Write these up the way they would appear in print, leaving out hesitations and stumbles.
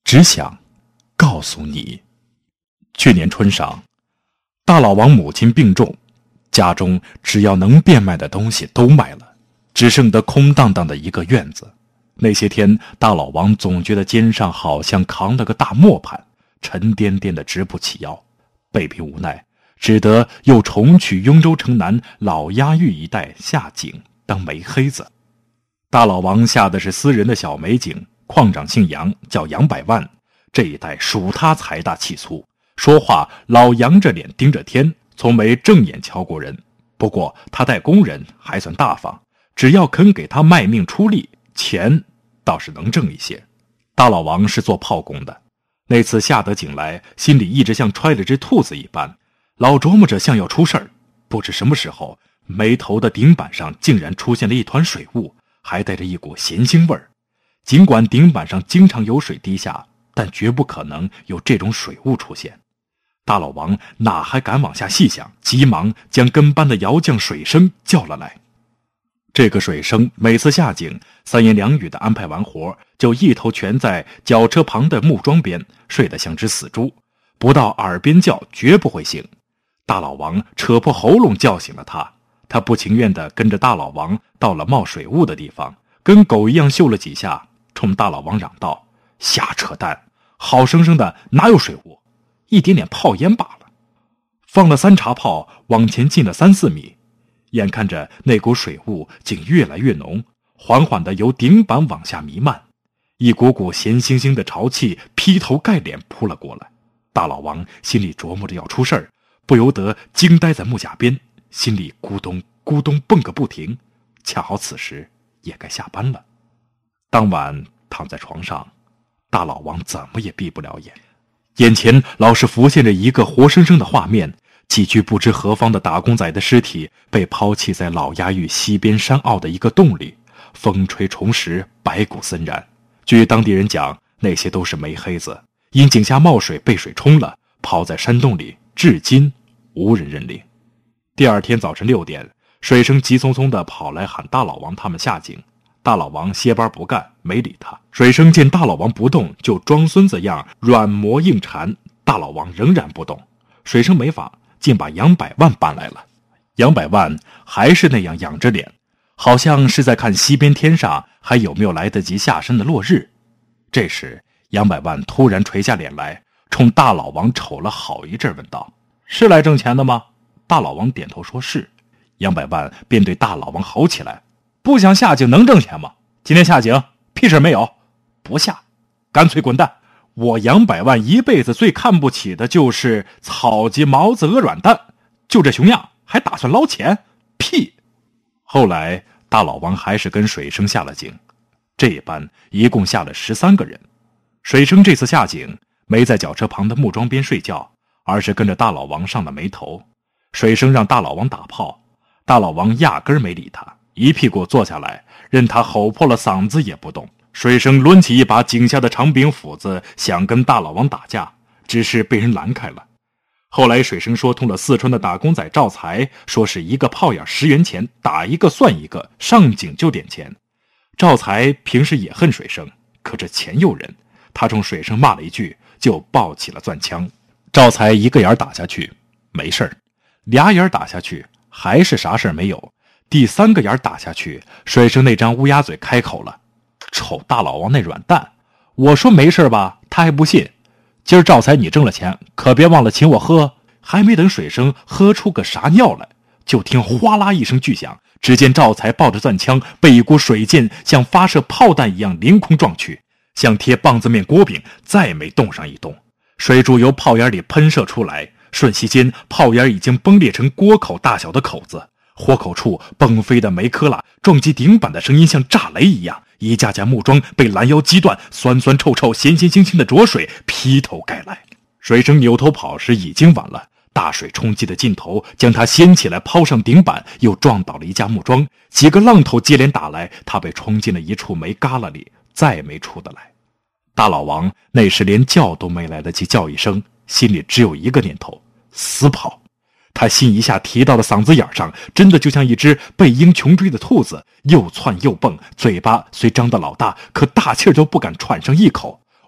只想告诉你。去年春上，大老王母亲病重，家中只要能变卖的东西都卖了，只剩得空荡荡的一个院子。那些天，大老王总觉得肩上好像扛了个大磨盘，沉甸甸的直不起腰，被逼无奈，只得又重去雍州城南老鸭峪一带下井当煤黑子。大老王下的是私人的小煤井，矿长姓杨，叫杨百万，这一带属他财大气粗，说话老扬着脸盯着天，从没正眼瞧过人。不过他带工人还算大方，只要肯给他卖命出力，钱倒是能挣一些。大老王是做炮工的，那次下得井来，心里一直像揣了只兔子一般，老琢磨着像要出事儿。不知什么时候，煤头的顶板上竟然出现了一团水雾，还带着一股咸腥味儿。尽管顶板上经常有水滴下，但绝不可能有这种水雾出现。大老王哪还敢往下细想，急忙将跟班的窑匠水生叫了来。这个水生每次下井，三言两语的安排完活，就一头蜷在绞车旁的木桩边，睡得像只死猪，不到耳边叫绝不会醒。大老王扯破喉咙叫醒了他，他不情愿地跟着大老王到了冒水雾的地方，跟狗一样嗅了几下，冲大老王嚷道：瞎扯淡，好生生的哪有水雾，一点点泡烟罢了。放了3茶炮，往前进了3、4米，眼看着那股水雾竟越来越浓，缓缓地由顶板往下弥漫，一股股咸腥腥的潮气劈头盖脸扑了过来。大老王心里琢磨着要出事儿，不由得惊呆在木架边，心里咕咚咕咚蹦个不停。恰好此时也该下班了。当晚躺在床上，大老王怎么也闭不了眼，眼前老是浮现着一个活生生的画面，几具不知何方的打工仔的尸体被抛弃在老鸭峪西边山坳的一个洞里，风吹虫蚀，白骨森然。据当地人讲，那些都是煤黑子，因井下冒水被水冲了，抛在山洞里，至今无人认领。第二天早晨6点，水生急匆匆地跑来喊大老王他们下井。大老王歇班不干，没理他。水生见大老王不动，就装孙子样软磨硬缠。大老王仍然不动，水生没法，竟把杨百万搬来了。杨百万还是那样仰着脸，好像是在看西边天上还有没有来得及下山的落日。这时杨百万突然垂下脸来，冲大老王瞅了好一阵，问道：是来挣钱的吗？大老王点头说是。杨百万便对大老王吼起来：不想下井能挣钱吗？今天下井屁事没有，不下干脆滚蛋。我杨百万一辈子最看不起的就是草鸡毛子鹅软蛋，就这熊样还打算捞钱？屁！后来大老王还是跟水生下了井，这一班一共下了13个人。水生这次下井没在绞车旁的木桩边睡觉，而是跟着大老王上了煤头。水生让大老王打炮，大老王压根儿没理他，一屁股坐下来，任他吼破了嗓子也不动。水生抡起一把井下的长柄斧子，想跟大老王打架，只是被人拦开了。后来水生说通了四川的打工仔赵才，说是一个炮眼10元钱，打一个算一个，上井就点钱。赵才平时也恨水生，可这钱诱人，他冲水生骂了一句，就抱起了钻枪。赵才一个眼打下去没事儿，2眼打下去还是啥事儿没有，第3个眼打下去，水生那张乌鸦嘴开口了：瞅大老王那软蛋，我说没事吧，他还不信。今儿赵才你挣了钱，可别忘了请我喝。还没等水生喝出个啥尿来，就听哗啦一声巨响，只见赵才抱着钻枪，被一股水箭像发射炮弹一样凌空撞去，像贴棒子面锅饼，再没动上一动。水柱由炮眼里喷射出来，瞬息间炮眼已经崩裂成锅口大小的口子，火口处崩飞的煤颗粒撞击顶板的声音像炸雷一样，一架架木桩被拦腰击断，酸酸臭臭咸咸腥腥的浊水劈头盖来。水生扭头跑时已经晚了，大水冲击的劲头将他掀起来抛上顶板，又撞倒了一架木桩，几个浪头接连打来，他被冲进了一处煤旮旯里，再没出得来。大老王那时连叫都没来得及叫一声，心里只有一个念头：死跑。他心一下提到了嗓子眼上，真的就像一只被鹰穷追的兔子，又窜又蹦，嘴巴虽张得老大，可大气儿都不敢喘上一口。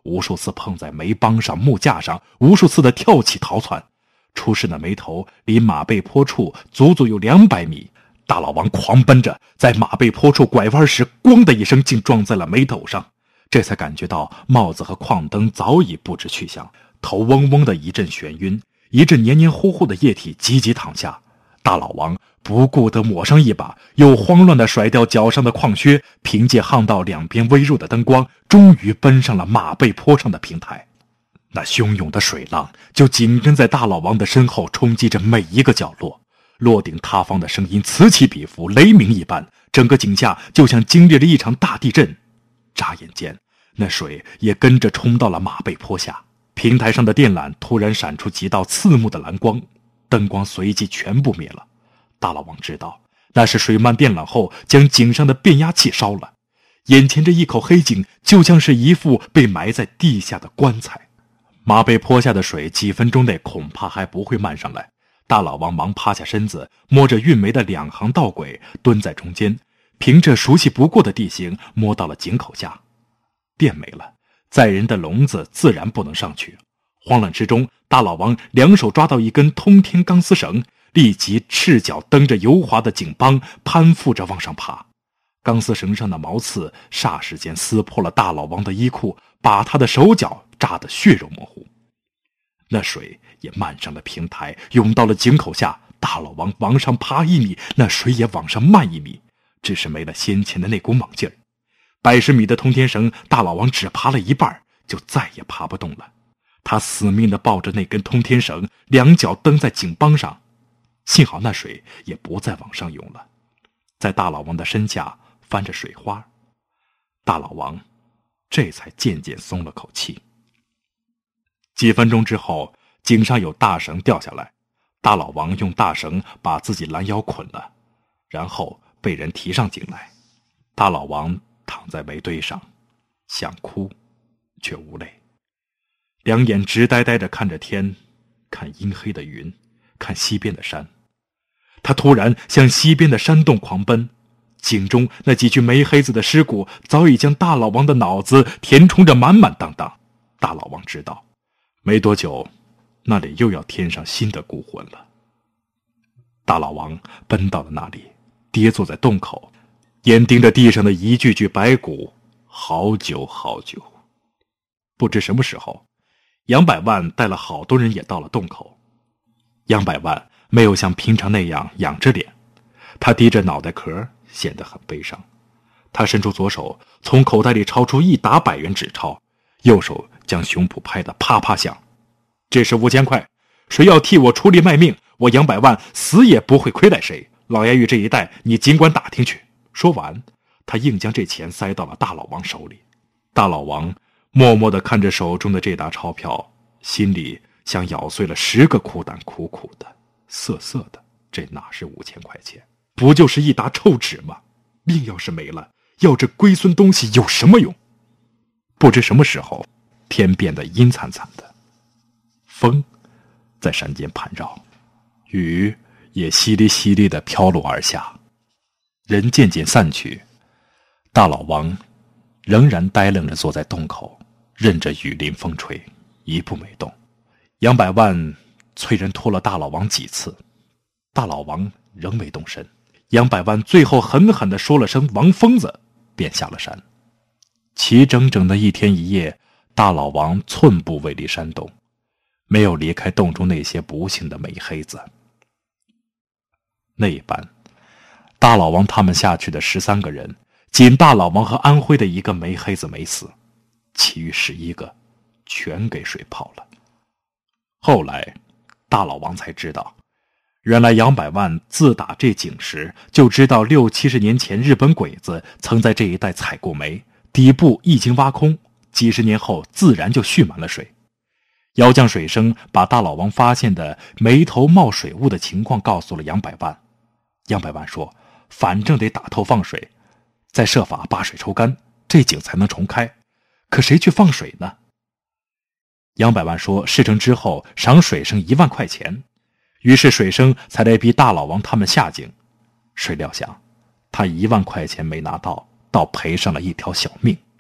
无数次碰在煤帮上、木架上，无数次的跳起逃窜。出事的煤头离马背坡处足足有200米。大老王狂奔着，在马背坡处拐弯时，咣的一声竟撞在了煤斗上，这才感觉到帽子和矿灯早已不知去向，头嗡嗡的一阵眩晕，一阵黏黏糊糊的液体急急淌下。大老王不顾得抹上一把，又慌乱地甩掉脚上的矿靴，凭借巷道两边微弱的灯光，终于奔上了马背坡上的平台。那汹涌的水浪就紧跟在大老王的身后，冲击着每一个角落，落顶塌方的声音此起彼伏，雷鸣一般，整个井下就像经历了一场大地震。眨眼间，那水也跟着冲到了马背坡下，平台上的电缆突然闪出几道刺目的蓝光，灯光随即全部灭了。大老王知道，那是水漫电缆后将井上的变压器烧了。眼前这一口黑井就像是一副被埋在地下的棺材。马背坡下的水几分钟内恐怕还不会漫上来。大老王忙趴下身子，摸着运煤的2行道轨，蹲在中间，凭着熟悉不过的地形摸到了井口下。电没了，载人的笼子自然不能上去。慌乱之中，大老王2手抓到一根通天钢丝绳，立即赤脚蹬着油滑的井帮，攀附着往上爬。钢丝绳上的毛刺霎时间撕破了大老王的衣裤，把他的手脚扎得血肉模糊。那水也漫上了平台，涌到了井口下。大老王往上爬1米，那水也往上漫1米，只是没了先前的那股猛劲儿。80米的通天绳，大老王只爬了一半，就再也爬不动了。他死命地抱着那根通天绳，2脚蹬在井帮上，幸好那水也不再往上涌了。在大老王的身下翻着水花，大老王这才渐渐松了口气。几分钟之后，井上有大绳掉下来，大老王用大绳把自己拦腰捆了，然后被人提上井来。大老王躺在煤堆上，想哭却无泪，两眼直呆呆地看着天，看阴黑的云，看西边的山。他突然向西边的山洞狂奔，井中那几具煤黑子的尸骨早已将大老王的脑子填充着满满当当。大老王知道，没多久那里又要添上新的孤魂了。大老王奔到了那里，跌坐在洞口，眼盯着地上的一具具白骨，好久好久。不知什么时候，杨百万带了好多人也到了洞口。杨百万没有像平常那样仰着脸，他低着脑袋壳，显得很悲伤。他伸出左手，从口袋里抄出1沓100元纸钞，右手将胸脯拍得啪啪响。这是5000块，谁要替我出力卖命，我杨百万死也不会亏待谁。老爷寓这一带，你尽管打听去。说完，他硬将这钱塞到了大老王手里。大老王默默地看着手中的这沓钞票，心里像咬碎了10个苦胆，苦苦的，涩涩的。这哪是5000块钱，不就是一沓臭纸吗？命要是没了，要这龟孙东西有什么用？不知什么时候，天变得阴惨惨的，风在山间盘绕，雨也淅沥淅沥地飘落而下。人渐渐散去，大老王仍然呆愣着坐在洞口，任着雨淋风吹，一步没动。杨百万催人拖了大老王几次，大老王仍没动身。杨百万最后狠狠地说了声王疯子，便下了山。齐整整的1天1夜，大老王寸步未离山洞，没有离开洞中那些不幸的煤黑子。那一班大老王他们下去的13个人，仅大老王和安徽的一个煤黑子没死，其余11个全给水泡了。后来大老王才知道，原来杨百万自打这井时就知道60、70年前日本鬼子曾在这一带采过煤，底部一经挖空，几十年后自然就蓄满了水。窑匠水生把大老王发现的煤头冒水雾的情况告诉了杨百万。杨百万说，反正得打透放水，再设法把水抽干，这井才能重开。可谁去放水呢？杨百万说，事成之后赏水生1万块钱。于是水生才来逼大老王他们下井。谁料想，他1万块钱没拿到，倒赔上了一条小命。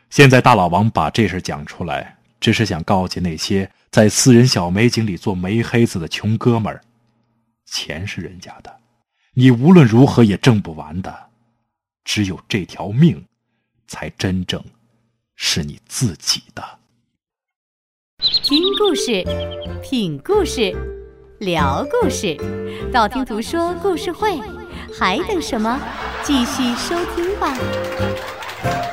现在大老王把这事讲出来，只是想告诫那些在私人小美景里做煤黑子的穷哥们儿，钱是人家的，你无论如何也挣不完的，只有这条命才真正是你自己的。 听故事，品故事，聊故事，道听途说故事会，还等什么？继续收听吧。